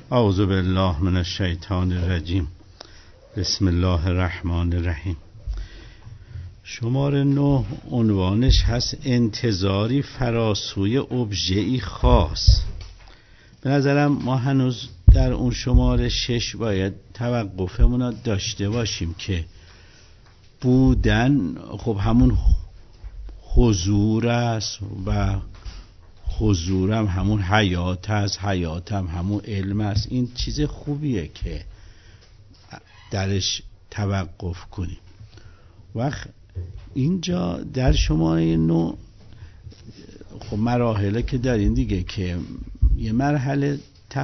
اعوذ بالله من الشیطان الرجیم. بسم الله الرحمن الرحیم. شماره 9 عنوانش هست انتظاری فراسوی ابژه‌ای خاص. به نظرم ما هنوز در اون شماره 6 باید توقفمون رو داشته باشیم که بودن خب همون حضور است و حضورم همون حیات است، حیاتم همون علم است. این چیز خوبیه که درش توقف کنیم. وقت اینجا در شماره 9 خب مراحله که دارین دیگه، که یه مرحله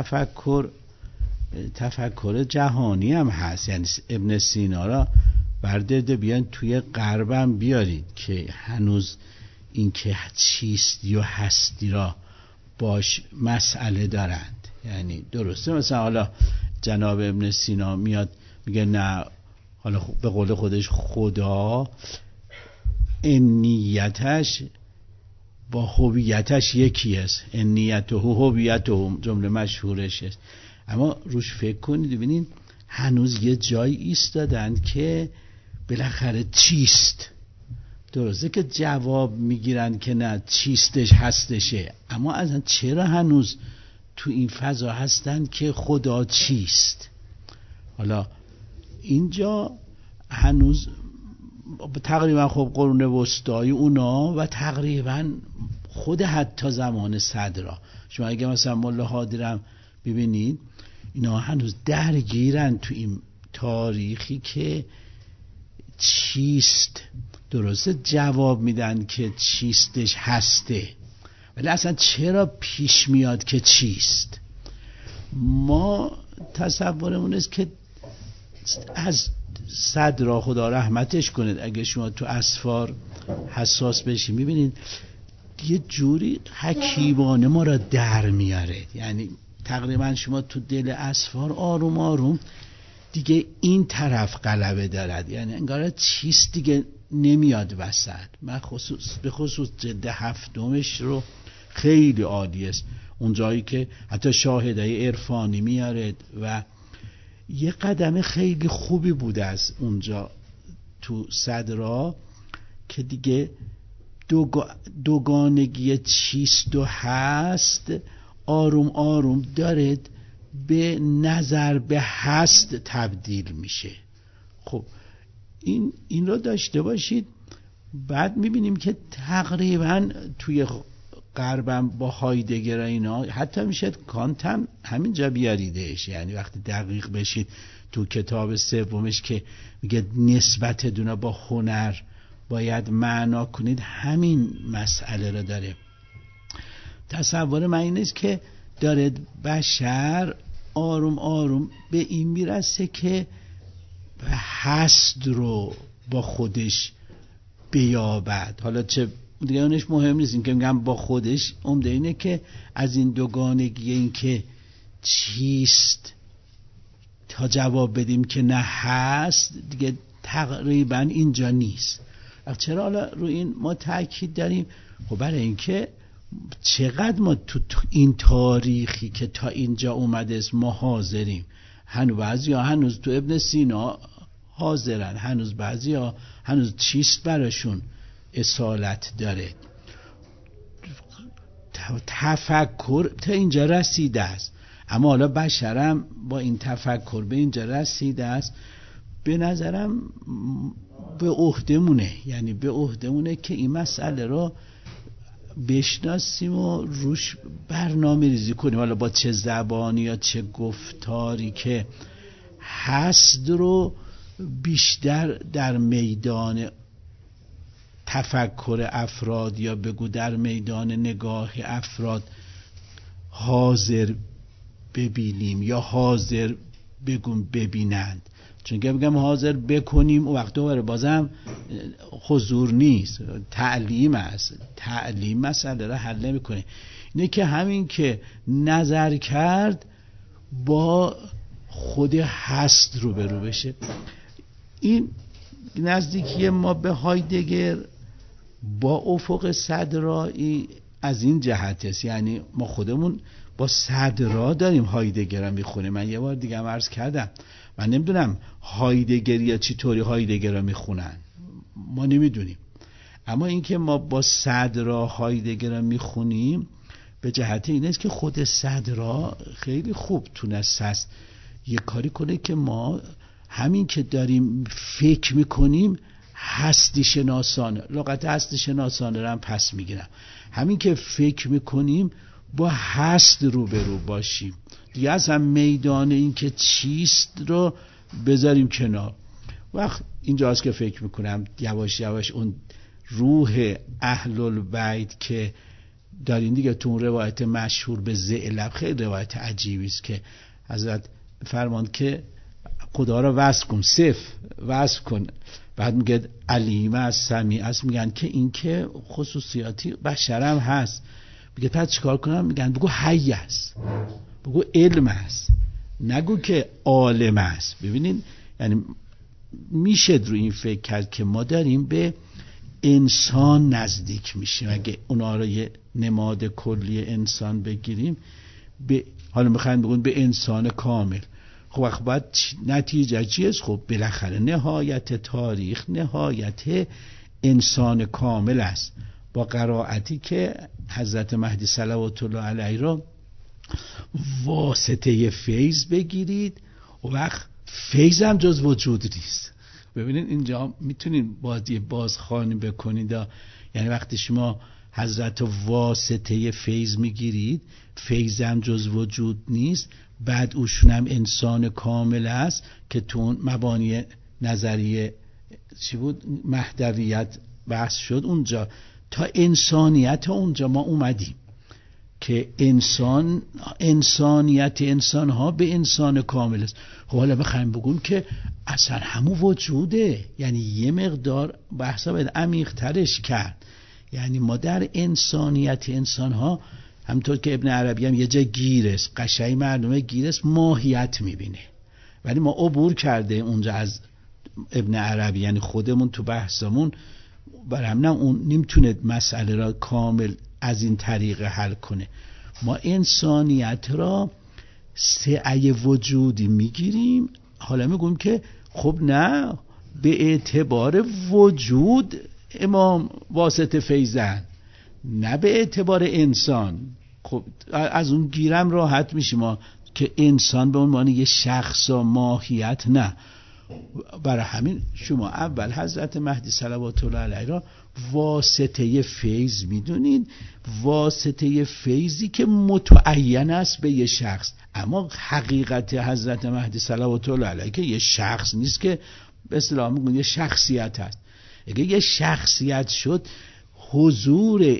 تفکر جهانی هم هست. یعنی ابن سینا را بردارده بیان توی غربم بیارید که هنوز این که چیست یا هستی را باش مسئله دارند. یعنی درسته مثلا حالا جناب ابن سینا میاد میگه نه، حالا به قول خودش خدا نیتش با هویتش یکی است، نیت و هویت و جمله مشهورش است. اما روش فکر کنید ببینید هنوز یه جایی ایستادند که بالاخره چیست. درسته که جواب میگیرن که نه چیستش هستشه، اما اصلا چرا هنوز تو این فضا هستن که خدا چیست؟ حالا اینجا هنوز تقریبا خب قرون وسطای اونا و تقریبا خود حتی زمان صدرا، شما اگه مثلا مولا هادی ببینید اینا هنوز درگیرن تو این تاریخی که چیست. درسته جواب میدن که چیستش هسته، ولی اصلا چرا پیش میاد که چیست؟ ما تصورمون است که از صدرا خدا رحمتش کنید، اگه شما تو اسفار حساس بشید میبینید یه جوری حکیمانه ما را در میاره. یعنی تقریبا شما تو دل اسفار آروم آروم دیگه این طرف غلبه دارد. یعنی انگار چیست دیگه نمیاد وسط. من به خصوص جلد 7 رو خیلی عالی است، اون جایی که حتی شاهدای عرفانی میاره و یه قدم خیلی خوبی بوده از اونجا تو صدرا که دیگه دوگانگی چیست و هست آروم آروم دارد به نظر به هست تبدیل میشه. خب این رو داشته باشید. بعد میبینیم که تقریبا توی غربم با هایدگر اینا حتی میشه کانت هم همینجا بیاریدش. یعنی وقتی دقیق بشید تو کتاب سومش که میگه نسبت دونا با هنر باید معنا کنید، همین مسئله رو داره. تصور من این است که داره بشر آروم آروم به این میرسه که هست رو با خودش بیابد. حالا چه دیگه اونش مهم نیست، این که میگم با خودش عمده اینه که از این دوگانگی این که چیست تا جواب بدیم که نه هست دیگه تقریبا اینجا نیست. چرا حالا رو این ما تاکید داریم؟ خب برای اینکه چقدر ما تو این تاریخی که تا اینجا اومده است ما حاضریم. بعضیا هنوز تو ابن سینا حاضرن، هنوز بعضیا هنوز چیست براشون اصالت داره. تفکر تا اینجا رسیده است، اما حالا بشرم با این تفکر به اینجا رسیده است. به نظرم به عهدمونه، یعنی به عهدمونه که این مسئله رو بشناسیم و روش برنامه ریزی کنیم. حالا با چه زبانی یا چه گفتاری که هست رو بیشتر در میدان تفکر افراد یا بگو در میدان نگاه افراد حاضر ببینیم یا حاضر ببینند. چون که بگم حاضر بکنیم و وقت دوباره بازم حضور نیست، تعلیم است. تعلیم مسئله را حل نمی‌کنه. اینه که همین که نظر کرد با خود هست روبرو بشه. این نزدیکی ما به هایدگر با افق صدرایی از این جهت است. یعنی ما خودمون با صدرا داریم هایدگر رو میخونیم. من یه بار دیگه هم عرض کردم من نمیدونم هایدگر یا چی طوری هایدگر رو میخونن، ما نمیدونیم. اما اینکه ما با صدرا هایدگر رو میخونیم به جهت این است که خود صدرا خیلی خوب تونست هست یه کاری کنه که ما همین که داریم فکر میکنیم هستی شناسانه، لغت هستی شناسانه رو هم پس میگیرم، همین که فکر میکنیم با هست روبرو باشیم دیگه، از هم میدان این که چیست رو بذاریم کنار. وقت اینجاست که فکر میکنم یواش یواش اون روح اهل البیت که دارین دیگه، تو اون روایت مشهور به ذئلب، خیلی روایت عجیبی است که حضرت فرمان که خدا را وصف کن، وصف کن، بعد میگه علیم است، سمیع است، میگن که این که خصوصیاتی بشرم هست، میگه پس چیکار کنم؟ میگن بگو حی است، بگو علم است، نگو که عالم است. ببینین یعنی میشه رو این فکر کرد که ما داریم به انسان نزدیک میشیم. اگه اونا رو یه نماد کلی انسان بگیریم، حالا میخواین بگون به انسان کامل. خب وقت بعد نتیجه چیست؟ خب بالاخره نهایت تاریخ نهایت انسان کامل است، با قرائتی که حضرت مهدی صلوات الله علیه را واسطه فیض بگیرید و وقت فیض هم جز وجود نیست. ببینید اینجا میتونین بازخوانی بکنید، یعنی وقتی شما حضرت واسطه فیض میگیرید، فیض هم جز وجود نیست، بعد اوشون هم انسان کامل است که تو اون مبانی نظریه چی بود؟ مهدویت بحث شد اونجا. تا انسانیت اونجا ما اومدیم که انسانیت انسان ها به انسان کامل است. خب حالا بخوایم بگیم که اصلا همون وجوده، یعنی یه مقدار بحثا باید عمیق ترش کرد. یعنی ما در انسانیت انسان ها، همونطور که ابن عربی هم یه جا گیرست، قشنگ معلومه گیرست ماهیت میبینه، ولی ما عبور کرده اونجا از ابن عربی، یعنی خودمون تو بحثمون برام نه اون نمیتونه مسئله را کامل از این طریق حل کنه. ما انسانیت را سعی وجودی میگیریم، حالا میگویم که خب نه، به اعتبار وجود امام واسطه فیضن، نه به اعتبار انسان. خب از اون گیرم راحت میشیم ما که انسان به عنوان یه شخص و ماهیت نه. برای همین شما اول حضرت مهدی صلوات الله علیه را واسطه فیض میدونید، واسطه فیضی که متعین است به یه شخص. اما حقیقت حضرت مهدی صلوات الله علیه که یه شخص نیست، که به اصطلاح میگن یه شخصیت هست. اگه یه شخصیت شد، حضور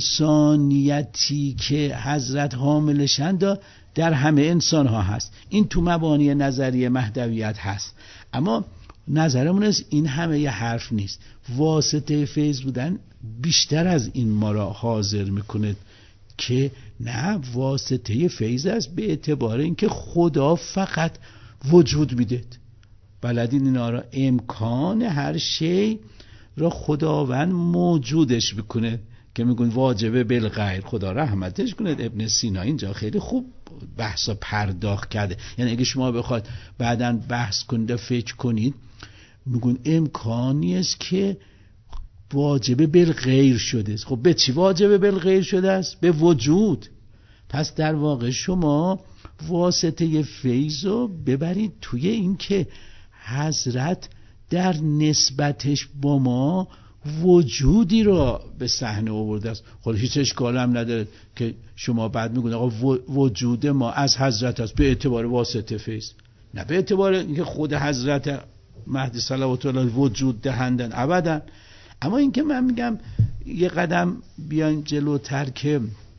انسانیتی که حضرت حاملشند در همه انسان ها هست. این تو مبانی نظریه مهدویت هست. اما نظرمون است این همه یه حرف نیست. واسطه فیض بودن بیشتر از این ما را حاضر میکنه که نه، واسطه فیض است به اعتبار اینکه خدا فقط وجود میده. بلدین اینا را امکان هر شی را خداوند موجودش بکنه که میگن واجبه بالغیر، خدا رحمتش کنه. ابن سینا اینجا خیلی خوب بحثا پرداخت کرده. یعنی اگه شما بخواد بعداً بحث کنید و فکر کنید، میگن امکانی است که واجبه بالغیر شده است. خب به چی واجبه بالغیر شده است؟ به وجود. پس در واقع شما واسطه فیض رو ببرید توی این که حضرت در نسبتش با ما وجودی را به صحنه آورده است. خب هیچ اشکال هم نداره که شما بعد میگید آقا وجود ما از حضرت است به اعتبار واسطه فیض، نه به اعتبار اینکه خود حضرت مهدی صلوات الله وجود دهندن ابدا. اما اینکه من میگم یه قدم بیاین جلوتر که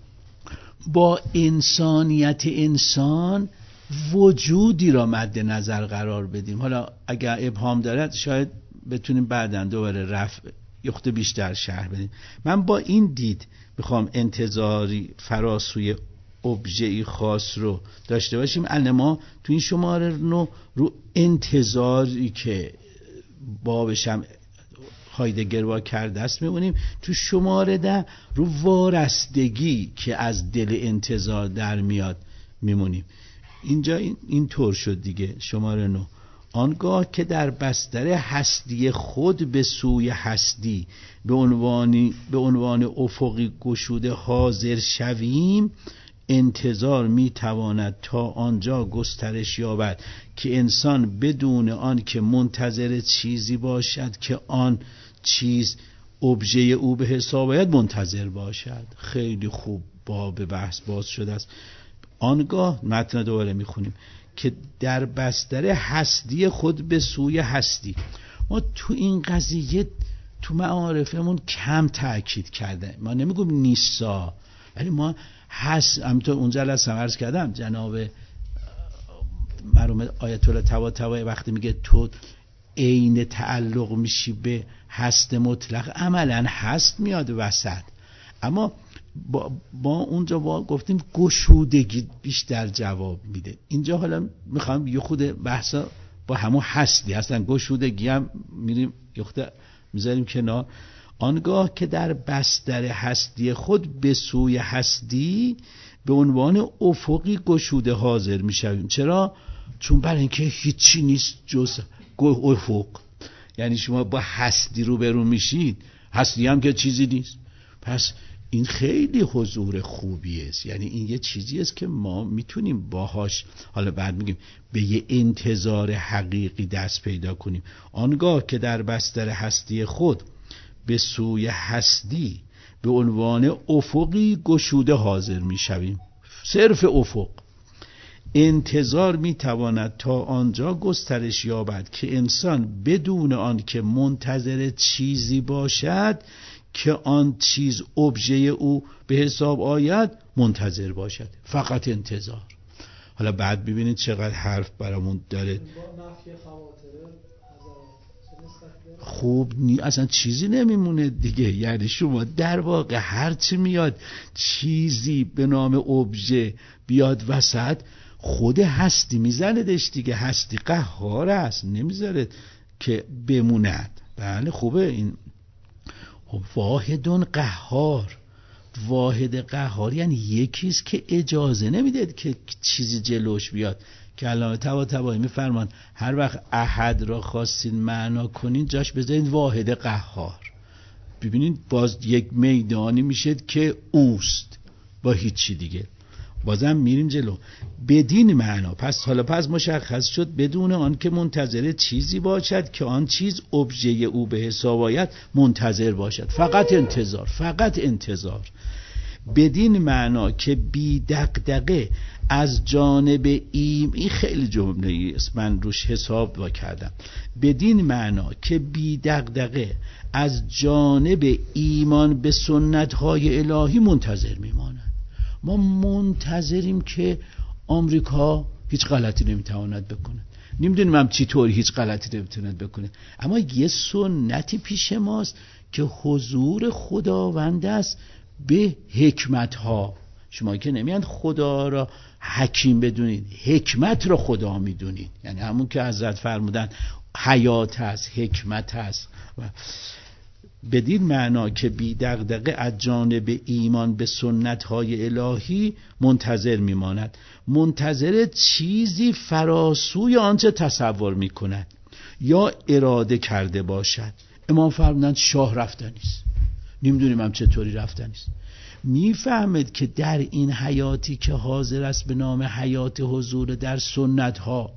با انسانیت انسان وجودی را مد نظر قرار بدیم. حالا اگر ابهام دارد شاید بتونیم بعداً دوباره رفع یخت بیشتر شرح بدیم. من با این دید میخوام انتظاری فراسوی ابژه‌ای خاص رو داشته باشیم. الان ما تو این شماره رو انتظاری که بابشم هایدگر با کرده است میبینیم تو شماره 10 رو وارستگی که از دل انتظار در میاد میمونیم. اینجا این طور شد دیگه. شماره 9: آنگاه که در بستر هستی خود به سوی هستی به عنوان افقی گشوده حاضر شویم، انتظار میتواند تا آنجا گسترش یابد که انسان بدون آن که منتظر چیزی باشد که آن چیز ابژه او به حساب آید منتظر باشد. خیلی خوب باب بحث باز شده است. آنگاه متن دوباره میخونیم که در بستر هستی خود به سوی هستی. ما تو این قضیه تو معارفمون کم تأکید کرده. ما نمیگم نیستا، ولی ما هست. همینطور اونجا لازم عرض کردم جناب مرحوم آیت الله طباطبایی وقتی میگه تو عین تعلق میشی به هست مطلق، عملا هست میاد وسط، اما با اونجا گفتیم گشودگی بیشتر جواب میده. اینجا حالا میخوام یه خود بحثا با همون هستی هستن، گشودگی هم میریم یه خود میذاریم کنار. آنگاه که در بستر هستی خود به سوی هستی به عنوان افقی گشوده حاضر میشویم. چرا؟ چون برای اینکه هیچی نیست جز افق. یعنی شما با هستی روبرو میشید، هستی هم که چیزی نیست. پس این خیلی حضور خوبی است. یعنی این یه چیزی است که ما میتونیم باهاش حالا بعد میگیم به یه انتظار حقیقی دست پیدا کنیم. آنگاه که در بستر هستی خود به سوی هستی به عنوان افقی گشوده حاضر میشویم. صرف افق. انتظار میتواند تا آنجا گسترش یابد که انسان بدون آن که منتظر چیزی باشد که آن چیز ابژه او به حساب آید منتظر باشد. فقط انتظار. حالا بعد ببینید چقدر حرف برامون داره. خوب اصلا چیزی نمیمونه دیگه. یعنی شما در واقع هرچی میاد چیزی به نام ابژه بیاد وسط، خود هستی میزندش دیگه. هستی قهار است، نمیذاره که بموند. بله خوبه. این واحدون قهار. واحد قهار یعنی یکیست که اجازه نمیده که چیزی جلوش بیاد. که علامه طباطبایی میفرمان هر وقت احد را خواستین معنا کنین جاش بذارید واحد قهار. ببینید باز یک میدانی میشه که اوست با هیچی دیگه. بازم میریم جلو. بدین معنا پس مشخص شد بدون آن که منتظر چیزی باشد که آن چیز ابژه او به حساب آید منتظر باشد. فقط انتظار. فقط انتظار. بدین معنا که بی دغدغه از جانب این خیلی جمله است من روش حساب با کردم. بدین معنا که بی دغدغه از جانب ایمان به سنت‌های الهی منتظر میماند. ما منتظریم که آمریکا هیچ غلطی نمیتواند بکنه. نمیدونیم هم چی طوری هیچ غلطی نمیتواند بکنه، اما یه سنتی پیش ماست که حضور خداوند است به حکمت ها. شما که نمیان خدا را حکیم بدونید، حکمت را خدا میدونید. یعنی همون که حضرت فرمودن حیات هست، حکمت هست. بدین معنا که بی دغدغه از جانب ایمان به سنت‌های الهی منتظر میماند، منتظر چیزی فراسوی آنچه تصور میکند یا اراده کرده باشد. امام فرمودن شاه رفتنیست، نمیدونیم هم چطوری رفتنیست. میفهمد که در این حیاتی که حاضر است به نام حیات حضور در سنت ها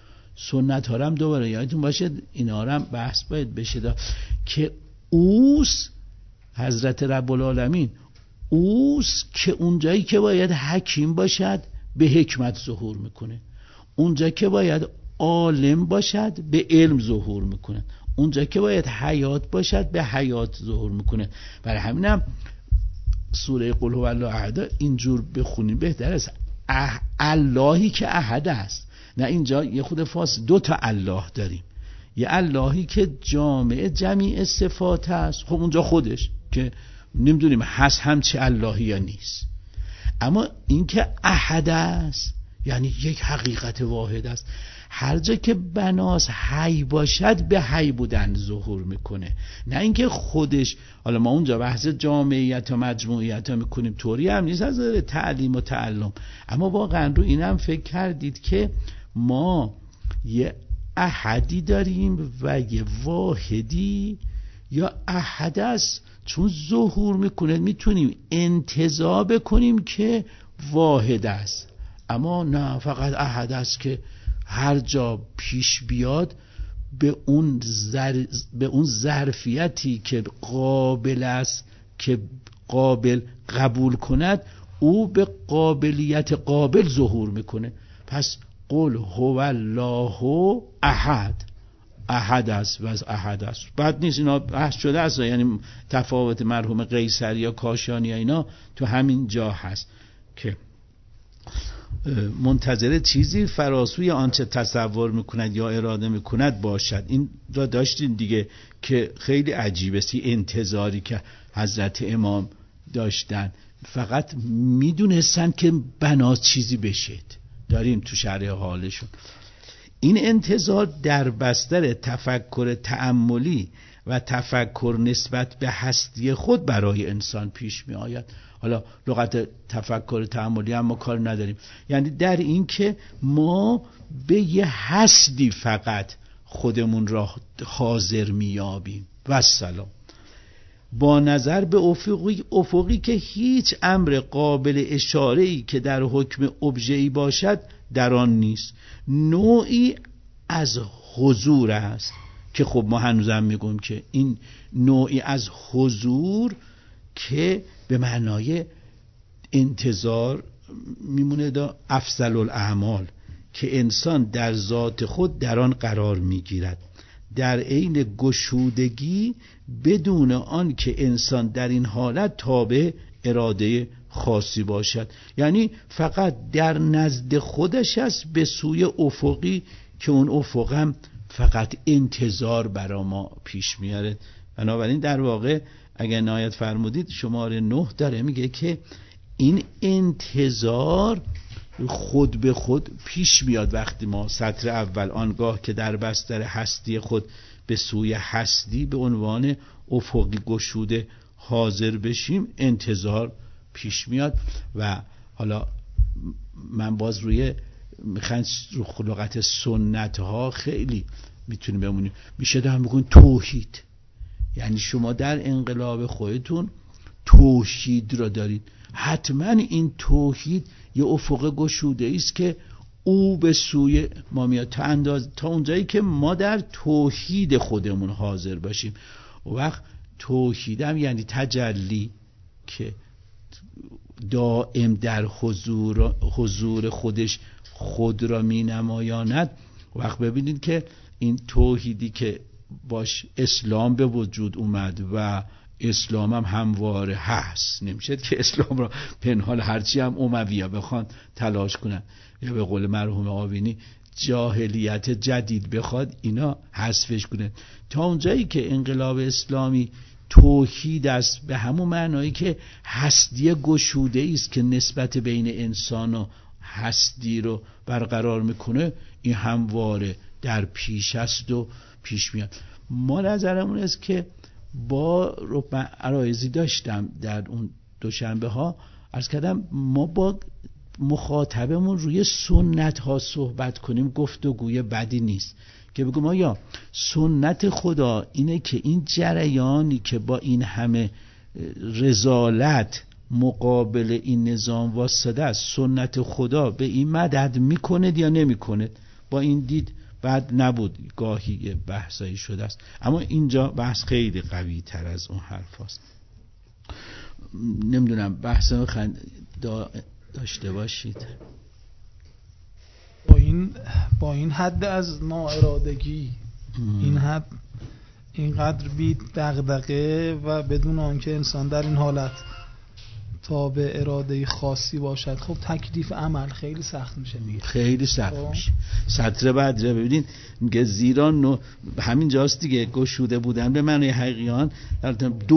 رو هم دوباره یادتون باشه اینا رو هم بحث باید بشه که اوس حضرت رب العالمین اوس که اونجایی که باید حکیم باشد به حکمت ظهور میکنه، اونجا که باید عالم باشد به علم ظهور میکنه، اونجا که باید حیات باشد به حیات ظهور میکنه. برای همینم سوره قل هو الله احد اینجور بخونیم بهتر است. اللهی که احد است. نه اینجا یه خود فاصله، دو تا الله داریم. یه اللهی که جامع جمیع صفات است، خب اونجا خودش که نمیدونیم هست هم چه اللهی یا نیست. اما این که احد است یعنی یک حقیقت واحد است. هر جا که بناس حی باشد به حی بودن ظهور میکنه، نه اینکه خودش. حالا ما اونجا بحث جامعیت و مجموعیت ها میکنیم، طوری هم نیست از تعلیم و تعلم، اما واقعا رو اینم فکر کردید که ما یه احدی داریم و یه واحدی، یا احد است چون ظهور میکنه میتونیم انتزاع بکنیم که واحد است، اما نه، فقط احد است که هر جا پیش بیاد به اون ظرفیتی که قابل است که قابل قبول کند، او به قابلیت قابل ظهور میکنه. پس قل هو الله احد، احد است و از احد است. بعد نیست، اینا بحث شده است، یعنی تفاوت مرحوم قیصری یا کاشانی اینا تو همین جا هست که منتظر چیزی فراسوی آنچه تصور میکند یا اراده میکند باشد. این را داشتین دیگه که خیلی عجیبه، انتظاری که حضرت امام داشتن، فقط میدونستن که بنا چیزی بشید. داریم تو شرح حالشون. این انتظار در بستر تفکر تأملی و تفکر نسبت به هستی خود برای انسان پیش می آید. حالا لغت تفکر تأملی هم ما کار نداریم، یعنی در این که ما به یه هستی فقط خودمون را حاضر می یابیم و السلام. با نظر به افقی که هیچ امر قابل اشاره‌ای که در حکم ابژه‌ای باشد در آن نیست، نوعی از حضور است که خب ما هنوزم میگیم که این نوعی از حضور که به معنای انتظار میمونه دا افضل الاعمال، که انسان در ذات خود در آن قرار میگیرد در عین گشودگی، بدون آن که انسان در این حالت تابع اراده خاصی باشد. یعنی فقط در نزد خودش است به سوی افقی که اون افقم فقط انتظار برا ما پیش میاره. بنابراین در واقع اگر نهایت فرمودید شماره 9 داره میگه که این انتظار خود به خود پیش میاد وقتی ما سطر اول آنگاه که در بستر هستی خود به سوی هستی به عنوان افقی گشوده حاضر بشیم، انتظار پیش میاد. و حالا من باز روی لغت سنت ها خیلی میتونیم بمونیم. میشه در بگون توحید، یعنی شما در انقلاب خودتون توحید را دارید، حتما این توحید یه افق گشوده است که او به سوی ما میاد تا اونجایی که ما در توحید خودمون حاضر باشیم. وقت توحیدم یعنی تجلی که دائم در حضور خودش خود را می نمایاند. وقت ببینید که این توحیدی که باش اسلام به وجود اومد و اسلام هم همواره هست، نمیشه که اسلام را پنهان هرچی هم امویه بخوان تلاش کنن یا به قول مرحوم آوینی جاهلیت جدید بخواد اینا حذفش کنه. تا اونجایی که انقلاب اسلامی توحید است به همون معنایی که هستی گشوده است که نسبت بین انسان و هستی رو برقرار میکنه، این همواره در پیش است و پیش میاد. ما نظرمون است که با عرایزی داشتم در اون دوشنبه ها عرض کردم ما با مخاطبمون روی سنت ها صحبت کنیم، گفتگوی بدی نیست که بگم آیا سنت خدا اینه که این جریانی که با این همه رذالت مقابل این نظام واسطه است، سنت خدا به این مدد میکنه یا نمیکنه؟ با این دید بعد نبود، گاهی بحثایی شده است، اما اینجا بحث خیلی قوی تر از اون حرف هست. نمیدونم بحث داشته باشید. با این حد از ناارادگی، این حد اینقدر بی دغدغه و بدون آنکه انسان در این حالت تا به اراده خاصی باشد، خب تکلیف عمل خیلی سخت میشه دیگه، خیلی سخت میشه. سطر بعد رو ببینید میگه زیرا همین جاست دیگه، گشوده بودن به معنی حقیقیان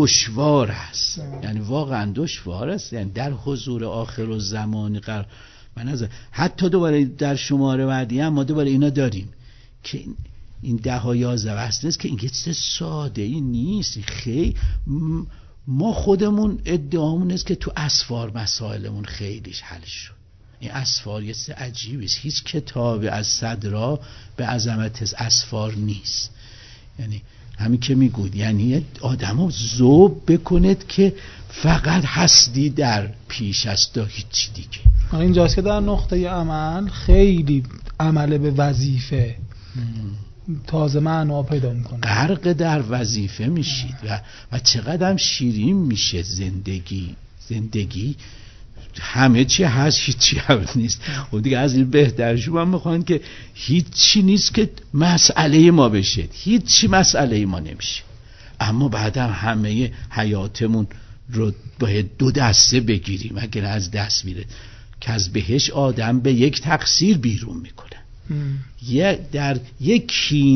دشوار است، یعنی واقعا دشوار است، یعنی در حضور آخر و زمانی من از حتی دوباره در شماره بعدی هم ما دوباره اینا داریم که این 10 و 11 وصل نیست که این چیز ساده ای نیست. خیلی ما خودمون ادعامون است که تو اسفار مسائلمون خیلیش حل شد. این اسفار یه چیز عجیبی است. هیچ کتاب از صدرا به عظمت اسفار نیست. یعنی همین که میگود، یعنی آدمو ذوب بکند که فقط هستی در پیش است و هیچ دیگه. اینجاست که در نقطه عمل خیلی عمل به وظیفه تازه معنا پیدا میکنه. غرق در وظیفه میشید و چقدر هم شیرین میشه زندگی همه چی هست، هیچی هم نیست. و دیگه از این بهتر شما میخوان که هیچی نیست که مسئله ما بشه، هیچی مسئله ما نمیشه، اما بعدم همه حیاتمون رو باید 2 دسته بگیریم اگر از دست میره که از بهش آدم به یک تقصیر بیرون میکنه. در یک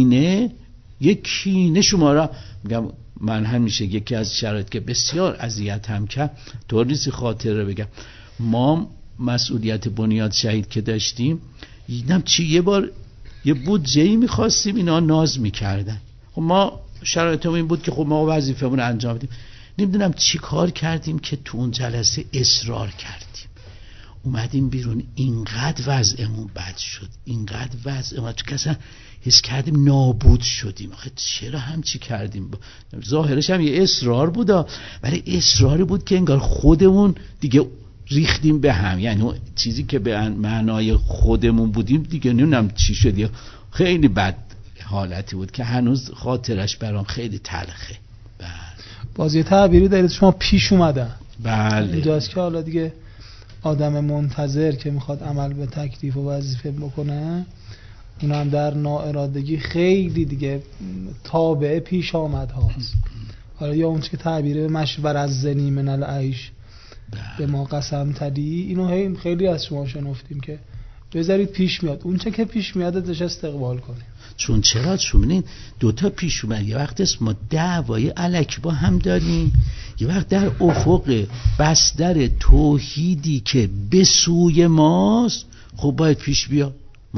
کینه شما را میگم. من همیشه یکی از شرایط که بسیار اذیت هم کرد، طور نیست خاطر رو بگم، ما مسئولیت بنیاد شهید که داشتیم، دیدم یه بار یه بودجه‌ای می‌خواستیم، اینا ناز می‌کردن. خب ما شرایطمون این بود که خب ما وظیفه‌مون رو انجام بدیم. نمیدونم چی کار کردیم که تو اون جلسه اصرار کردیم، اومدیم بیرون، اینقدر وضعمون بد شد، اینقدر وضعمون تو کسا حس کردیم نابود شدیم. آخه چرا همچی کردیم؟ ظاهرش هم یه اصرار بود، ولی اصراری بود که انگار خودمون دیگه ریختیم به هم. یعنی اون چیزی که به معنای خودمون بودیم دیگه نمیدونم چی شد، خیلی بد حالتی بود که هنوز خاطرش برام خیلی تلخه. بله. باز یه تعبیری دارید شما پیش اومدن. بله. اینجاست که حالا دیگه آدم منتظر که میخواد عمل به تکلیف و وظیفه بکنه، اون هم در ناارادگی خیلی دیگه تابع پیش آمد هاست. حالا یا اون چه که تعبیره مشور از زنی من العیش به ما قسم تدی، اینو خیلی از شما شنفتیم که بذارید پیش میاد، اون چه که پیش میاد ازش استقبال کنیم. چون ببینید 2 تا پیش اومد، یه وقت است ما دعوای الکی با هم داریم، یه وقت در افق بستر توحیدی که به سوی ماست خب باید پیش بیاد.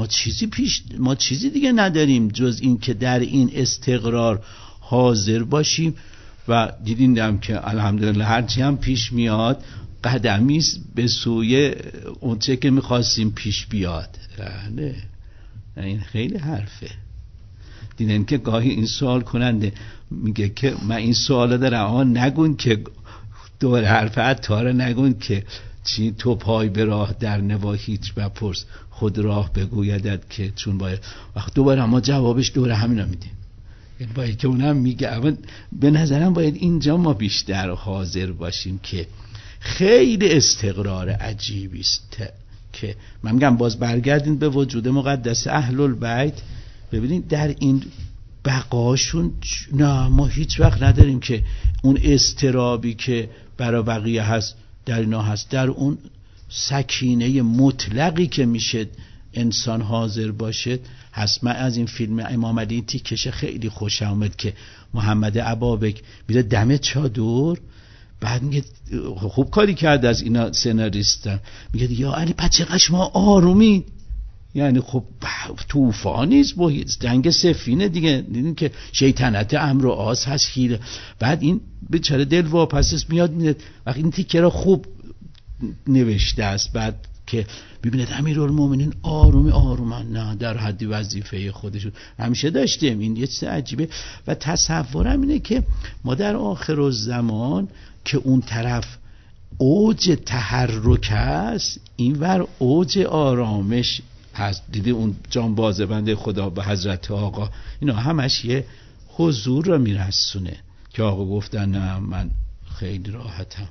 ما چیزی دیگه نداریم جز این که در این استقرار حاضر باشیم و دیدیم که الحمدلله هرچی هم پیش میاد قدمی است به سوی اون چه که میخواستیم پیش بیاد. نه این خیلی حرفه. دیدن که گاهی این سوال کننده میگه که من این سوالا دارم، اما نگون که دور حرف عطار نگون که چی تو پای به راه در نوا هیچ بپرس خود راه بگویدت که چون باید وقت دوباره ما جوابش دوره همینا میدیم. یعنی باید که اونم میگه، اما به نظرم باید اینجا ما بیشتر حاضر باشیم که خیلی استقرار عجیبی است که من میگم باز برگردین به وجود مقدس اهل البیت، ببینید در این بقاشون نه ما هیچ وقت نداریم که اون استرابی که برای بقیه هست در اینا هست، در اون سکینه مطلقی که میشه انسان حاضر باشه هست. من از این فیلم امام علی تیکش خیلی خوشم اومد که محمد عبابک میره دم چادر، بعد میگه خوب کاری کرد از اینا سناریستم، میگه یا علی چقدر شما آرومید، یعنی خب طوفانیست با جنگ سفینه دیگه، دیدین که شیطنت امر و آس هست حیله. بعد این بیچاره دل واپس میاد میاد وقتی این تیکه را خوب نوشته است، بعد که ببینید امیرالمومنین آروم نه در حد وظیفه خودشون همیشه داشتیم. این یه چیز عجیبه و تصورم اینه که ما در آخرالزمان که اون طرف اوج تحرک است، اینور اوج آرامش هست. دیدی اون جانبازه بنده خدا به حضرت آقا، اینا همش یه حضور رو میرسونه که آقا گفتن نه من خیلی راحتم.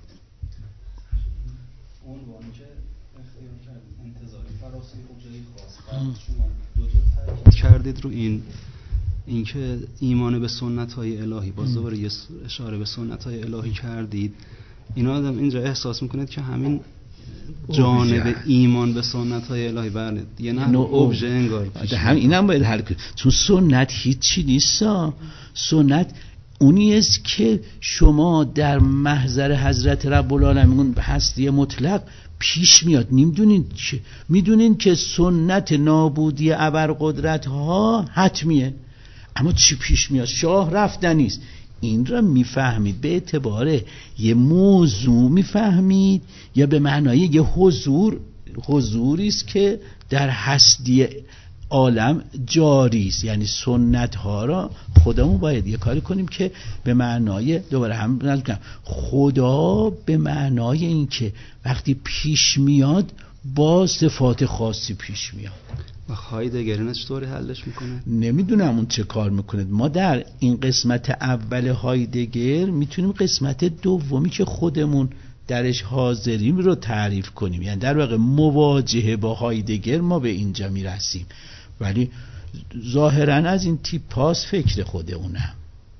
عنوانی که اختیار کردید انتظاری فراسی خوب جایی خواست، شما دو تا تاکید کردید رو این که ایمان به سنت‌های الهی، باز دوباره یه اشاره به سنت‌های الهی کردید. اینا آدم اینجا احساس میکنید که همین جانب ایمان به سنت‌های الهی بله یه نه اوبژه انگار هم اینم باید حل کنید، چون سنت هیچی نیست. سنت اونی است که شما در محضر حضرت رب العالمین هستی مطلق پیش میاد. میدونین که سنت نابودی ابرقدرت ها حتمیه، اما چی پیش میاد؟ شاه رفتنی است. این را میفهمید به اعتبار یه موضوع میفهمید یا به معنای یه حضوری است که در هستی عالم جاری است. یعنی سنت ها را خودمون باید یه کاری کنیم که به معنای دوباره هم نگم خدا به معنای این که وقتی پیش میاد با صفات خاصی پیش میاد. و هایدگر چطوری حلش میکنه؟ نمیدونم اون چه کار میکنه. ما در این قسمت اول هایدگر میتونیم قسمت دومی که خودمون درش حاضریم رو تعریف کنیم. یعنی در واقع مواجهه با هایدگر ما به اینجا میرسیم، ولی ظاهرا از این تیپ پاس فکر خود اونم.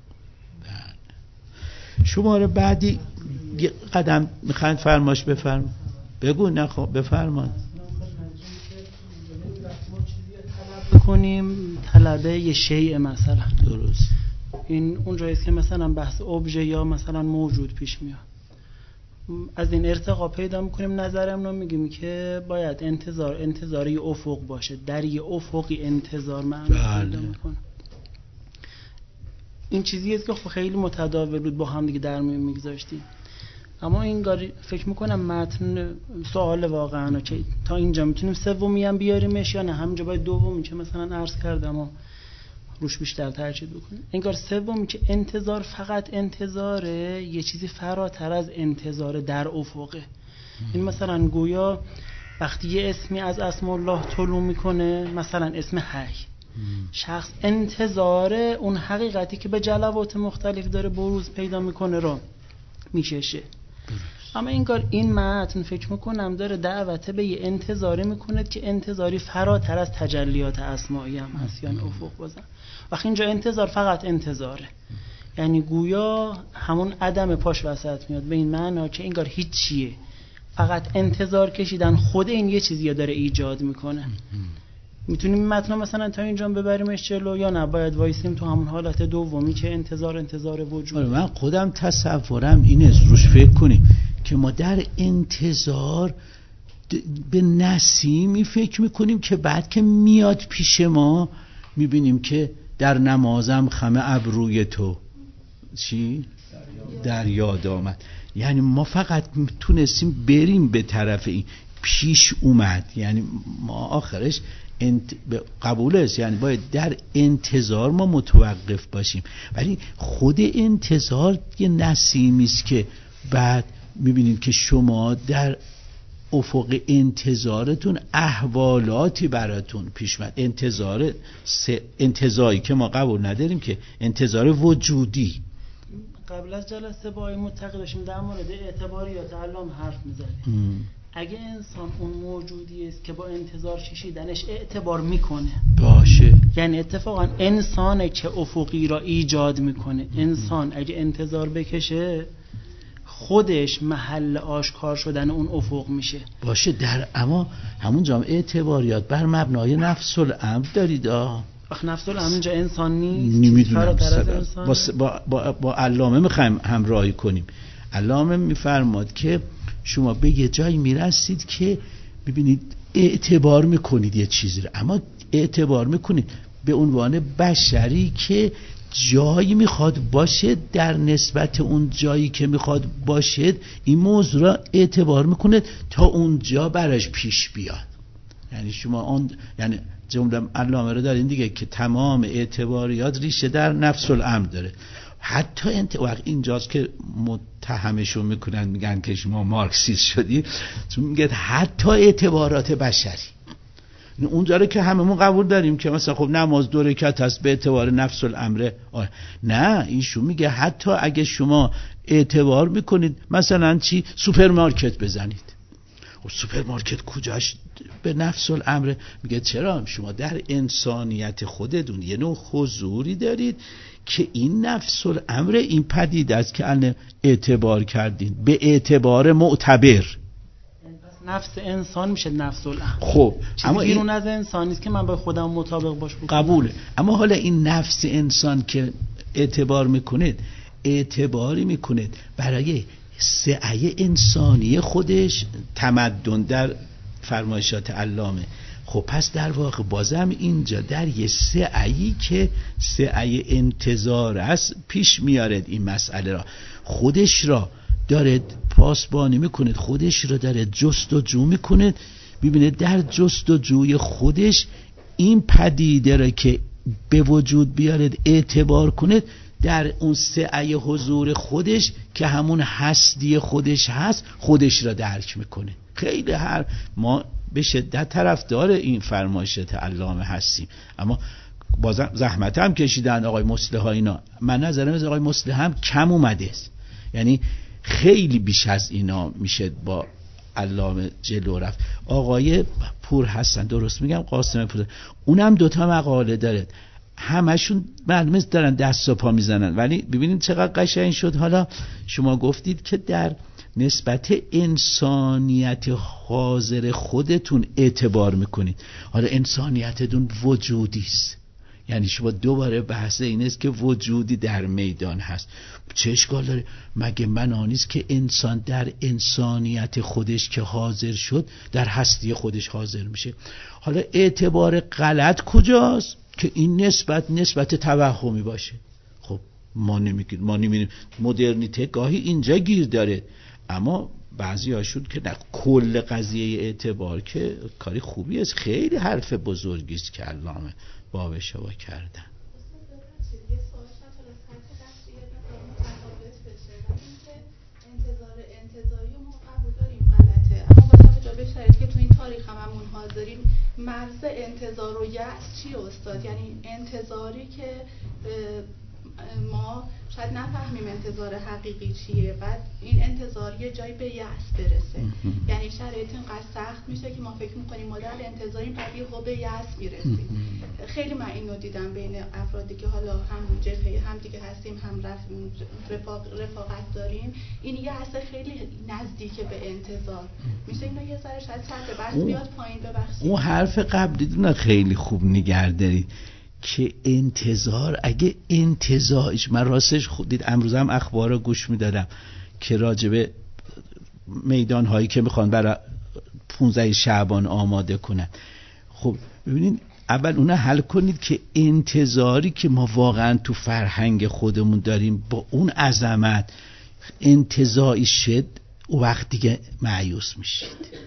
شماره بعدی یه قدم میخواین فرماش بفرم بگو. نه خب بفرمان. کنیم طلبه یه شیء مثلا درست. این اونجاییست که مثلا بحث ابژه یا مثلا موجود پیش میاد. از این ارتقا پیدا میکنیم نظرم رو میگیم که باید انتظاری افق باشه، در یه افقی انتظار معنی پیدا میکنه. این چیزیه که خب خیلی متداول بود با هم دیگه در میون میگذاشتیم، اما این گاری فکر میکنم متن سوال واقعا که تا اینجا میتونیم سومی هم بیاریمش یا نه همینجا باید دومی که مثلا عرض کردم و روش بیشتر تاکید بکنیم. انگار سومی که انتظار فقط انتظاره یه چیزی فراتر از انتظار در افقه. این مثلا گویا وقتی یه اسمی از اسم الله طلوع میکنه، مثلا اسم حی، شخص انتظار اون حقیقتی که به جلوات مختلف داره بروز پیدا میکنه رو میکشه. اما انگار این متن فکر میکنم داره دعوت به یه انتظاری میکنه که انتظاری فراتر از تجلیات اسمایی هم هست، یعنی افق بازن. وقتی اینجا انتظار فقط انتظاره، یعنی گویا همون عدم پاش وسط میاد به این معنا که انگار هیچ چیه، فقط انتظار کشیدن خود این یه چیزی داره ایجاد میکنه. میتونیم متن مثلا تا اینجا ببریمش جلو یا نه باید وایسیم تو همون حالت دومی که انتظار وجود؟ من خودم تصورم اینه، روش فکر کنیم که ما در انتظار به نسیمی فکر میکنیم که بعد که میاد پیش ما میبینیم که در نمازم خم ابروی تو چی؟ در یاد آمد. یعنی ما فقط تونستیم بریم به طرف این پیش اومد، یعنی ما آخرش قبول است، یعنی باید در انتظار ما متوقف باشیم. ولی خود انتظار یه نسیمی است که بعد میبینید که شما در افق انتظارتون احوالاتی براتون پیش میاد. انتظاری که ما قبول نداریم که انتظار وجودی. قبل از جلسه با این معتقد داشتیم در مورد اعتباریات علام حرف میزنیم. اگه انسان اون موجودی است که با انتظار کشیدنش اعتبار میکنه باشه، یعنی اتفاقا انسانه که افقی را ایجاد میکنه. انسان اگه انتظار بکشه خودش محل آشکار شدن اون افق میشه باشه. اما همون جامعه اعتباریات بر مبنای نفس الامر دارید. نفس الامر اینجا انسان نیست، نمیدونم با علامه میخوایم همراهی کنیم. علامه میفرماد که شما به یه جایی میرسید که ببینید اعتبار میکنید یه چیزی رو، اما اعتبار میکنید به عنوان بشری که جایی میخواد باشه، در نسبت اون جایی که میخواد باشه این موضوع را اعتبار میکنید تا اونجا براش پیش بیاد. یعنی شما یعنی جمله علامه رو دارین دیگه که تمام اعتباریات ریشه در نفس الامر داره. حتی اینجاست که متهمشون میکنن، میگن که شما مارکسیست شدی، چون میگه حتی اعتبارات بشری. اونجا که هممون قبول داریم که مثلا خب نماز 2 رکعت هست به اعتبار نفس الامر. نه، ایشون میگه حتی اگه شما اعتبار میکنید مثلا چی سوپرمارکت بزنید، خب سوپرمارکت کجاش به نفس الامر؟ میگه چرا؟ شما در انسانیت خودتون یه نوع حضوری دارید که این نفس الامر این پدیده است که الان اعتبار کردین به اعتبار معتبر. نفس انسان میشه نفس الامر. خب اما این از انسان نیست که من با خودم مطابق باش بکنم. قبوله. اما حالا این نفس انسان که اعتبار میکنید، اعتباری میکنید برای سعی انسانی خودش تمدن در فرمایشات علامه. خب پس در واقع بازم اینجا در یه سعی که سعی انتظار است پیش میارد این مسئله را، خودش را داره پاسبانی میکنه، خودش را داره جستجو میکنه، ببینه در جستجوی خودش این پدیده را که به وجود بیارد اعتبار کنه در اون سعی حضور خودش که همون هستی خودش هست، خودش را درک میکنه. خیلی ما به شدت طرفدار این فرمایشات علامه هستیم، اما بازم زحمت هم کشیدن آقای مصلح ها اینا. من نظرم از آقای مصلح هم کم اومده است، یعنی خیلی بیش از اینا میشه با علامه جلو رفت. آقای پور هستن، درست میگم؟ قاسم پور، اونم دوتا مقاله داره، همشون معلومه دارن دست و پا میزنن، ولی ببینید چقدر قشنگ شد. حالا شما گفتید که در نسبت انسانیت حاضر خودتون اعتبار میکنید. حالا انسانیتتون وجودی است، یعنی شما دوباره بحث این است که وجودی در میدان هست. چه اشکال داره؟ مگه معنا نیست که انسان در انسانیت خودش که حاضر شد در هستی خودش حاضر میشه؟ حالا اعتبار غلط کجاست؟ که این نسبت توهمی باشه. خب ما نمیگیم مدرنیته گاهی اینجا گیر داره، اما بعضی هاشون که در کل قضیه اعتبار که کاری خوبی است، خیلی حرف بزرگی است که علامه بابشوا کردن. به شرایطی که تو این تاریخ هممون حاضریم، مرز انتظار و یأس چی استاد؟ یعنی انتظاری که ما شاید نفهمیم انتظار حقیقی چیه، بعد این انتظار یه جایی به یأس برسه. یعنی شرایط اینقدر سخت میشه که ما فکر میکنیم ما در انتظاریم، بعد یهو به یأس میرسیم. خیلی من اینو دیدم بین افرادی که حالا هم جبهه هم دیگه هستیم، هم رفاقت داریم، این یأس خیلی نزدیک به انتظار میشه. اینو یه ذره شاید سطح بحث بیاد پایین. ببخشید اون حرف قبلی دونه خیلی خوب نگه دارید که انتظار، اگه انتظارش، من راستش خودید امروز هم اخبار رو گوش میدادم که راجبه میدان هایی که میخوان برای 15 شعبان آماده کنن. خب ببینید اول اونها حل کنید که انتظاری که ما واقعا تو فرهنگ خودمون داریم با اون عظمت انتظاری شد، و وقتی که مایوس میشید.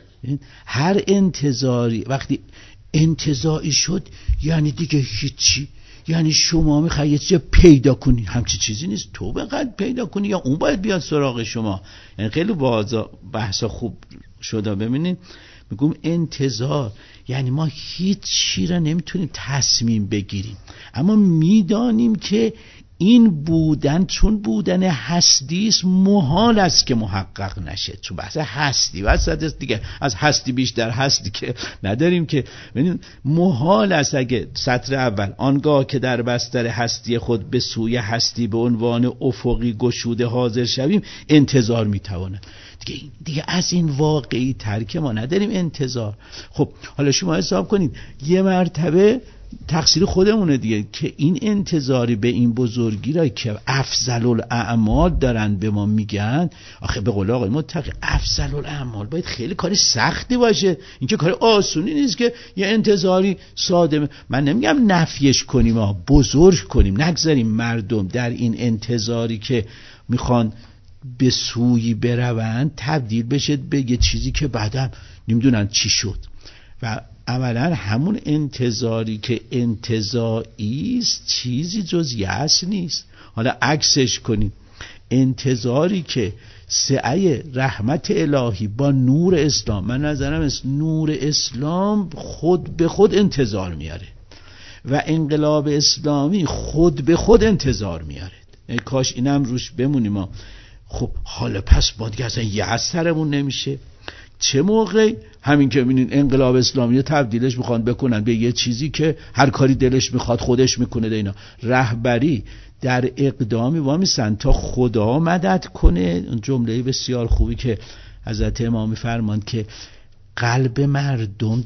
هر انتظاری وقتی انتزاعی شد یعنی دیگه هیچی، یعنی شما میخوایی یه چیز پیدا کنی، همچی چیزی نیست تو بقدر پیدا کنی یا اون باید بیاد سراغ شما. یعنی خیلی بحثا خوب شده. ببینید میگم انتظار یعنی ما هیچ چیزی را نمیتونیم تصمیم بگیریم، اما میدانیم که این بودن چون بودن هستی است محال است که محقق نشه، چون بحث هستی وسط است دیگه، از هستی بیشتر هستی که نداریم که. ببینید محال است اگه سطر اول آنگاه که در بستر هستی خود به سوی هستی به عنوان افقی گشوده حاضر شویم انتظار میتواند. دیگه از این واقعی ترک ما نداریم انتظار. خب حالا شما حساب کنید یه مرتبه تقصیر خودمونه دیگه که این انتظاری به این بزرگی را که افضل الاعمال دارن به ما میگن. آخه به قول آقای متقی افضل الاعمال باید خیلی کار سختی باشه، این که کار آسونی نیست که یه انتظاری ساده. من نمیگم نفیش کنیم، بزرگ کنیم، نگذاریم مردم در این انتظاری که میخوان به سوی بروند تبدیل بشه به یه چیزی که بعدم نمیدونن چی شد. و اولا همون انتظاری که انتزاعی است چیزی جز یأس نیست. حالا عکسش کنیم، انتظاری که سعی رحمت الهی با نور اسلام، من نظرم است نور اسلام خود به خود انتظار میاره و انقلاب اسلامی خود به خود انتظار میاره. کاش اینم روش بمونیم. خب حالا پس ما دیگه اصلا یأس سرمون نمیشه. چه موقع همین که ببینین انقلاب اسلامی تبدیلش میخوان بکنن به یه چیزی که هر کاری دلش میخواد خودش میکنه، اینا رهبری در اقدامی وامیستن تا خدا مدد کنه. اون جمله بسیار خوبی که حضرت امام فرمان که قلب مردم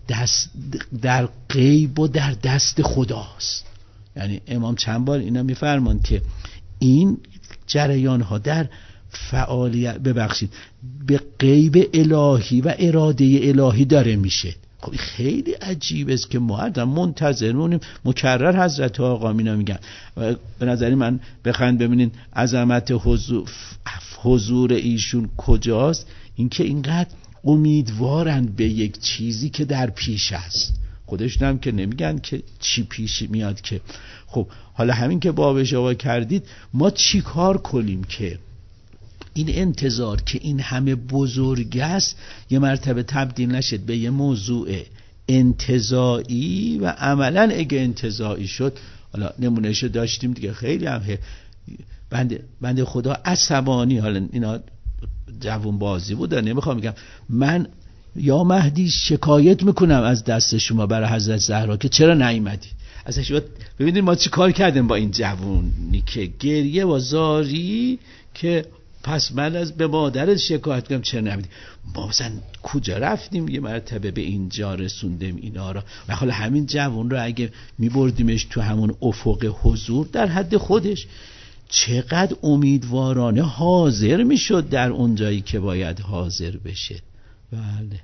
در غیب و در دست خداست. یعنی امام چند بار اینا میفرمان که این جریان ها در فعالیت به غیب الهی و اراده الهی داره میشه. خب خیلی عجیبه است که ما هم منتظرونیم. مکرر حضرت آقا مینا میگن به نظری من بخواید ببینین عظمت حضور ایشون کجاست، اینکه اینقدر امیدوارند به یک چیزی که در پیش است. خودشون هم که نمیگن که چی پیش میاد که. خب حالا همین که باب اشاره کردید، ما چی کار کنیم که این انتظار که این همه بزرگ است یه مرتبه تبدیل نشد به یه موضوع انتزاعی و عملا اگه انتزاعی شد، حالا نمونهشو داشتیم دیگه، خیلی هم بنده خدا عصبانی، حالا اینا جوون بازی بود، نمیخوام میگم من یا مهدی شکایت میکنم از دست شما برای حضرت زهرا که چرا نیومدی. ازش ببینید ما چی کار کردیم با این جوونی که گریه و زاری که پس من از به مادرت شکایت کنم چرا نمیدی. ما مثلا کجا رفتیم یه مرتبه به اینجا رسوندیم اینا را. و حالا همین جوان رو اگه میبردیمش تو همون افق حضور در حد خودش، چقدر امیدوارانه حاضر میشد در اون جایی که باید حاضر بشه. بله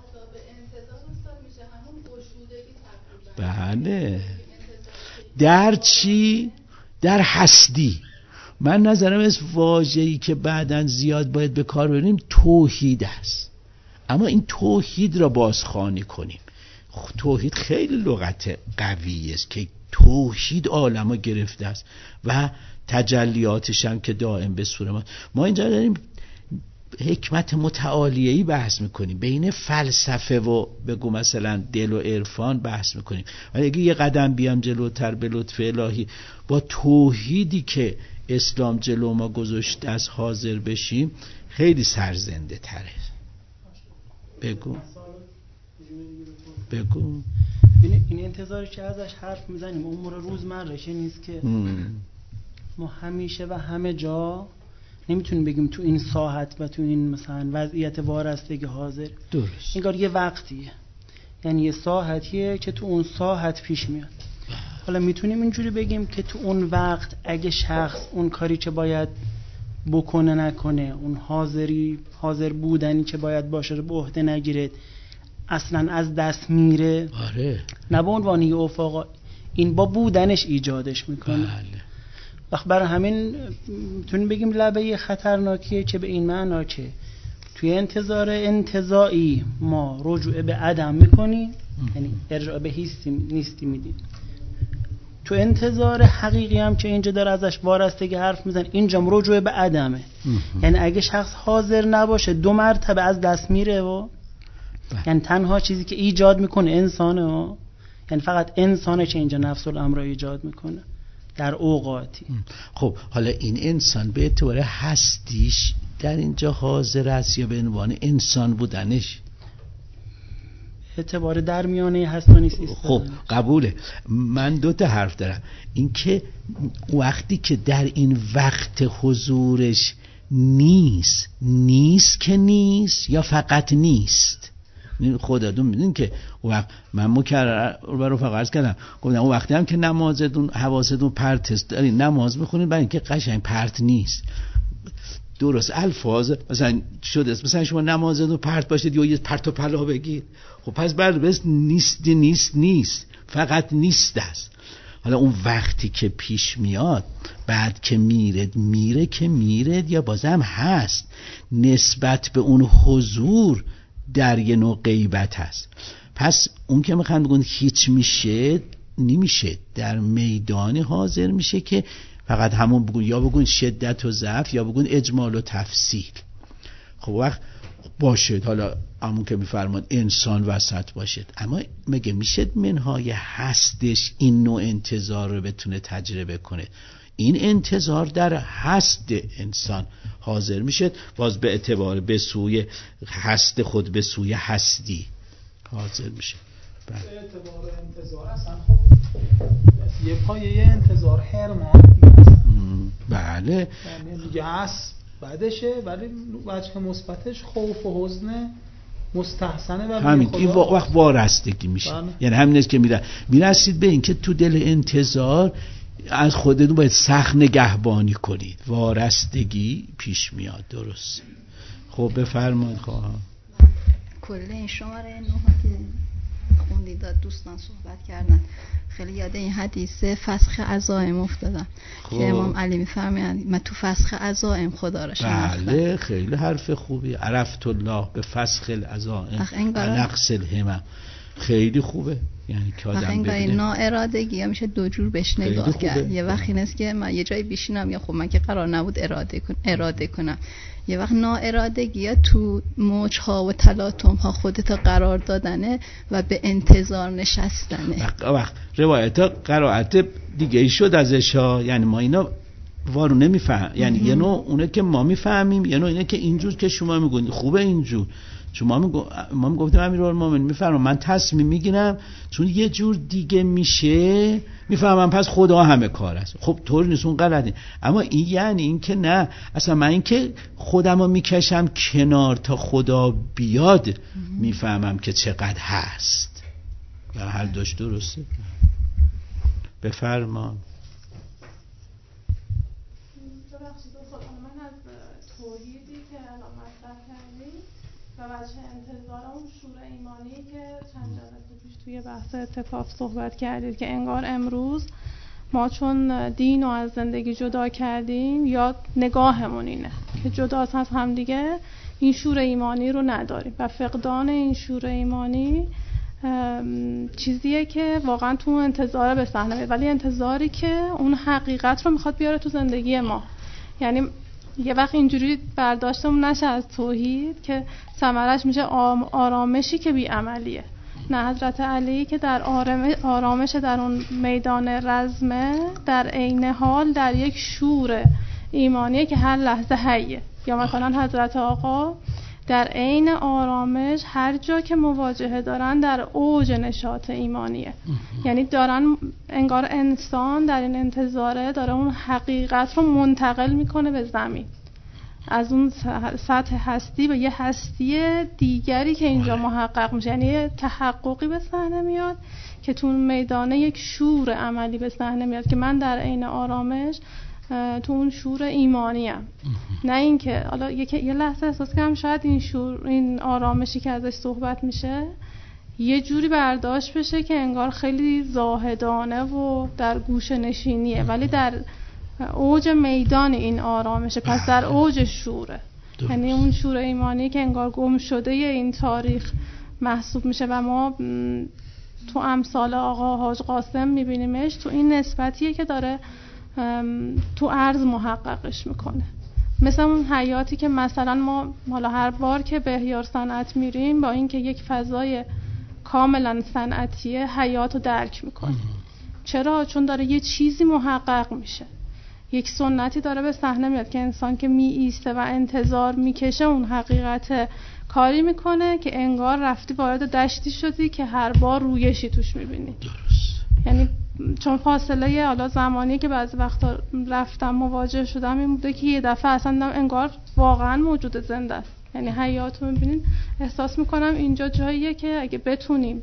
بله. در چی؟ در هستی. من نظرم از واژه‌ای که بعداً زیاد باید به کار ببریم توحید است. اما این توحید را بازخوانی کنیم. توحید خیلی لغت قوی است که توحید عالمو گرفته است و تجلیاتش هم که دائم به صورت ما اینجا داریم حکمت متعالیه‌ای بحث میکنیم، بین فلسفه و بگو مثلا دل و عرفان بحث میکنیم. ولی اگه یه قدم بیام جلوتر به لطف الهی با توحیدی که اسلام جلو ما گذاشته از حاضر بشیم، خیلی سرزنده تره. بگو این انتظاری که ازش حرف میزنیم امور روزمره‌ای نیست که ما همیشه و همه جا نمیتونیم بگیم تو این ساحت و تو این مثلا وضعیت وارستگی حاضر. درست. انگار یه وقتیه، یعنی یه ساحتیه که تو اون ساحت پیش میاد. حالا میتونیم اینجوری بگیم که تو اون وقت اگه شخص اون کاری که باید بکنه نکنه، اون حاضر بودنی که باید باشه رو به عهده نگیره، اصلا از دست میره. آره. نه به عنوان یه افاق، این با بودنش ایجادش میکنه. بله. وقت برای همین میتونیم بگیم لبه خطرناکیه که به این معنا که توی انتظار انتزاعی ما رجوع به عدم میکنیم، یعنی ارجاع به نیستی میدیم. تو انتظار حقیقی هم که اینجا داره ازش وارستگی حرف میزن، اینجا رجوع به عدمه. یعنی اگه شخص حاضر نباشه 2 مرتبه از دست میره و یعنی تنها چیزی که ایجاد میکنه انسانه و یعنی فقط انسانه که اینجا نفس الامر ایجاد میکنه در اوقاتی. خب حالا این انسان به اعتبار هستیش در اینجا حاضر است یا به عنوان انسان بودنش؟ اعتبار در میانه هست و نیست. خب قبوله. من 2 تا حرف دارم. این که وقتی که در این وقت حضورش نیست که نیست یا فقط نیست. خودتون میدونین که وقت من مکرر رو فقط عرض کردم، گفتم اون وقتی هم که نمازتون حواستون پرت دارین نماز میخونین برای اینکه قشنگ پرت نیست. درست الفاظ مثلا شده است، مثلا شما نمازتون پرت باشید یا یه پرت و پلا بگید، خب پس بس نیست فقط نیست است. حالا اون وقتی که پیش میاد بعد که میره یا بازم هست، نسبت به اون حضور در یه نوع غیبت هست. پس اون که میخوان بگن هیچ میشه نمیشه، در میدانی حاضر میشه که فقط همون بگون، یا بگون شدت و ضعف یا بگون اجمال و تفصیل. خب وقت باشد حالا همون که میفرمان انسان وسط باشد، اما مگه میشه منهای هستش این نوع انتظار رو بتونه تجربه کنه؟ این انتظار در هست انسان حاضر میشه، باز به اعتبار به سوی هست خود به سوی هستی حاضر میشه. به اعتبار انتظار اصلا خب یه پایه انتظار هرمان بله یعنی دیگه هست بعدشه، ولی وجه مثبتش خوف و حزن مستحسنه و همین این وقت وارستگی میشه. یعنی همین است که میرسید به این که تو دل انتظار از خودتون باید سخت نگهبانی کنید، وارستگی پیش میاد. درست. خب بفرمایید. خواهم کل این شماره 9 که خوندید دوستان صحبت کردن، خیلی یاد این حدیث فسخ عزائم افتادم که امام علی میفرمایند من تو فسخ عزائم خدا را شناختم. بله خیلی حرف خوبی. عرفت الله به فسخ العزائم و نقص الهمم. خیلی خوبه. یعنی که آدم ببینه ناارادگی میشه دو جور بهش نگاه کرد. یه وقت این است که من یه جایی بشینم یا خب من که قرار نبود اراده کنم، یه وقت ناارادگی تو موجها و تلاطم ها خودت قرار دادنه و به انتظار نشستنه. وقت روایت ها قرائت دیگه ای شد ازش ها. یعنی ما اینا وارو نمیفهم. یعنی یه نوع اونه که ما میفهمیم، یه نوع اینه که اینجور که شما میگونید خوبه اینجور. چون ما میگفتیم امیرالمومنین میفرمایند من تصمیم میگیرم چون یه جور دیگه میشه میفهمم پس خدا همه کار است. خب طور نیست، اون غلطه. اما این یعنی این که نه، اصلا من این که خودمو میکشم کنار تا خدا بیاد میفهمم که چقدر هست. و هر دوش درسته. بفرما. من از توحیدی که الان مطرح کردیم و وجه انتظار اون شور ایمانی که چند جلسه پیش توی بحث اعتکاف صحبت کردید که انگار امروز ما چون دین رو از زندگی جدا کردیم یا نگاهمون اینه که جدا از هم دیگه این شور ایمانی رو نداریم و فقدان این شور ایمانی چیزیه که واقعا تو انتظاره به صحنه میاد، ولی انتظاری که اون حقیقت رو میخواد بیاره تو زندگی ما. یعنی یه وقت اینجوری برداشتمون نشه از توحید که ثمرش میشه آرامشی که بی عملیه. نه، حضرت علی که در آرامش در اون میدان رزمه در عین حال در یک شور ایمانیه که هر لحظه حیه. یا مثلا حضرت آقا در عین آرامش هر جا که مواجهه دارن در اوج نشاط ایمانیه. یعنی دارن انگار انسان در این انتظاره داره اون حقیقت رو منتقل میکنه به زمین، از اون سطح هستی به یه هستی دیگری که اینجا محقق میشه. یعنی یه تحققی به صحنه میاد که تو میدانه یک شور عملی به صحنه میاد که من در عین آرامش تو اون شور ایمانیم. نه اینکه حالا یه لحظه احساس کنم شاید این شور، این آرامشی که ازش صحبت میشه یه جوری برداشت بشه که انگار خیلی زاهدانه و در گوشه نشینیه، ولی در اوج میدان این آرامشه، پس در اوج شوره. یعنی اون شور ایمانی که انگار گم شده این تاریخ محسوب میشه و ما تو امثال آقا حاج قاسم میبینیمش تو این نسبتیه که داره تو عرض محققش میکنه. مثل اون حیاتی که مثلا ما حالا هر بار که به احیار صنعت میریم با اینکه یک فضای کاملا صنعتیه حیات رو درک میکنیم. چرا؟ چون داره یه چیزی محقق میشه، یک سنتی داره به صحنه میاد که انسان که می ایسته و انتظار میکشه اون حقیقت کاری میکنه که انگار رفتی وارد دشتی شدی که هر بار رویشی توش میبینی. درست. یعنی چون فاصله حالا زمانی که بعضی وقتا رفتم مواجه شدم این بوده که یه دفعه اصلا انگار واقعا موجود زنده است. یعنی حیات رو میبینین، احساس میکنم اینجا جاییه که اگه بتونیم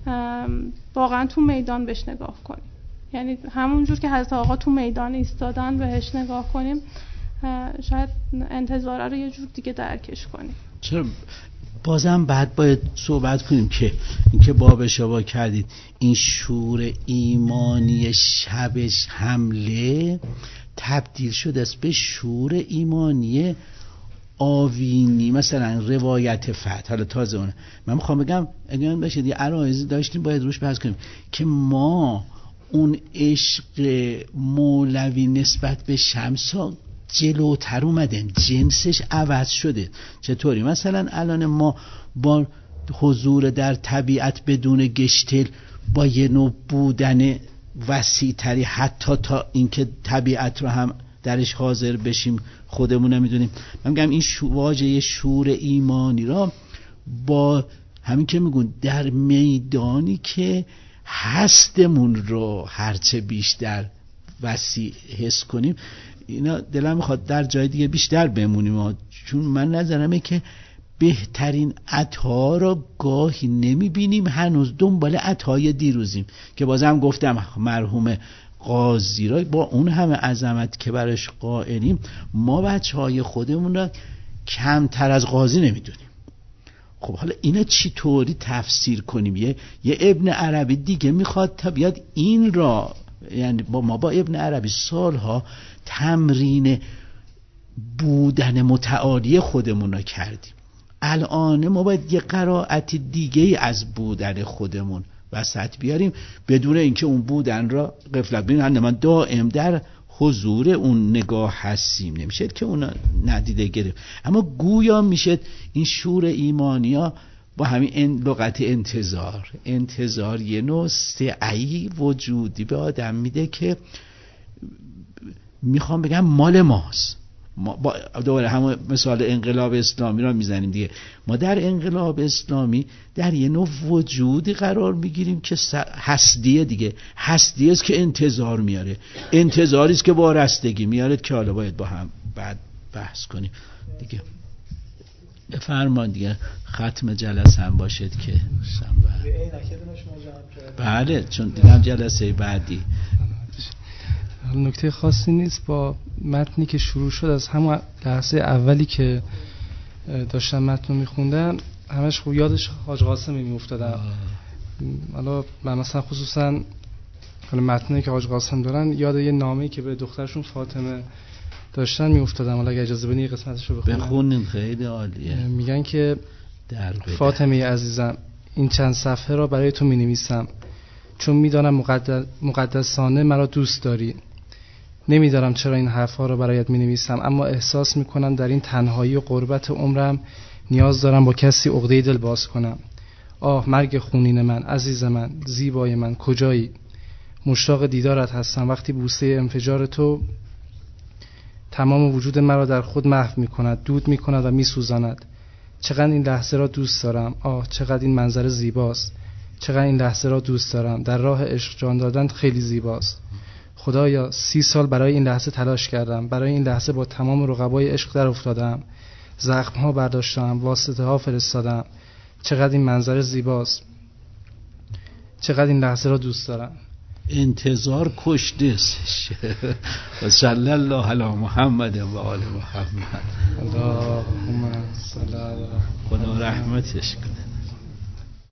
واقعا تو میدان بهش نگاه کنیم، یعنی همونجور که حضرت آقا تو میدان ایستادن بهش نگاه کنیم، شاید انتظاره رو یه جور دیگه درکش کنیم. چرا بازم بعد باید صحبت کنیم که اینکه باب شبا کردید این شور ایمانی شبش حمله تبدیل شده است به شور ایمانی آوینی، مثلا روایت فتح. حالا تازه اونه من میخوام بگم اگر بشه یه عرایضی داشتیم باید روش بحث کنیم که ما اون عشق مولوی نسبت به شمس ها جلوتر اومدیم، جنسش عوض شده. چطوری؟ مثلا الان ما با حضور در طبیعت بدون گشتل با یه نوع بودن وسیع تری، حتی تا اینکه طبیعت رو هم درش حاضر بشیم خودمون نمیدونیم. من میگم این واژه شور ایمانی را با همین که میگون در میدانی که هستمون رو هرچه بیشتر وسیع حس کنیم، اینا دلم میخواد در جای دیگه بیشتر بمونیم، چون من نظرمه که بهترین عطا رو گاهی نمیبینیم، هنوز دنبال عطای دیروزیم که بازم گفتم مرحوم قاضی را با اون همه عظمت که براش قائلیم، ما بچهای خودمون را کمتر از قاضی نمیدونیم. خب حالا اینا چی طوری تفسیر کنیم؟ یه ابن عربی دیگه میخواد تا بیاد این را، یعنی ما با ابن عربی سالها تمرین بودن متعالی خودمون رو کردیم. الان ما باید یه قرائت دیگه از بودن خودمون وسط بیاریم بدون اینکه اون بودن را غفلت ببینیم. من دائم در حضور اون نگاه هستیم، نمیشه که اون ندیده گرفت. اما گویا میشه این شور ایمانی ها با همین لغت انتظار یه نوع سعی وجودی به آدم میده که میخوام بگم مال ماست. ما دوباره همون مثال انقلاب اسلامی را میزنیم دیگه. ما در انقلاب اسلامی در یه نوع وجودی قرار میگیریم که هستیه دیگه، هستیه است که انتظار میاره، انتظاری است که وارستگی میاره، که حالا باید با هم بعد بحث کنیم دیگه. بفرمان دیگه، ختم جلسه هم باشد که بله، چون دیدم جلسه بعدی نکته خاصی نیست. با متنی که شروع شد از همون لحظه اولی که داشتم متن رو میخوندم همش خوب یادش حاج قاسم میافتادم. حالا من مثلا خصوصا متنی که حاج قاسم دارن یاد یه نامه‌ای که به دخترشون فاطمه داشتن میافتادم. حالا اگه اجازه بدین قسمتش رو بخونیم خیلی عالیه. میگن که فاطمه عزیزم، این چند صفحه را برای تو مینویسم چون میدانم مقدسانه مرا دوست داری. نمیدارم چرا این حرفها را برایت مینویسم، اما احساس میکنم در این تنهایی و غربت عمرم نیاز دارم با کسی عقده دل باز کنم. آه مرگ خونین من، عزیز من، زیبای من، کجایی؟ مشتاق دیدارت هستم. وقتی بوسه انفجار تو تمام وجود مرا در خود محو میکند، دود میکند و میسوزاند. چقدر این لحظه را دوست دارم. آه چقدر این منظره زیباست. چقدر این لحظه را دوست دارم. در راه عشق جان دادن خیلی زیباست. خدایا 30 سال برای این لحظه تلاش کردم. برای این لحظه با تمام رقبای عشق در افتادم. زخم‌ها برداشتم، واسطه ها فرستادم. چقدر این منظره زیباست. چقدر این لحظه را دوست دارم. انتظار کشته و صلی الله علی محمد و آل محمد. اللهم صل علی خدا رحمتش کنه.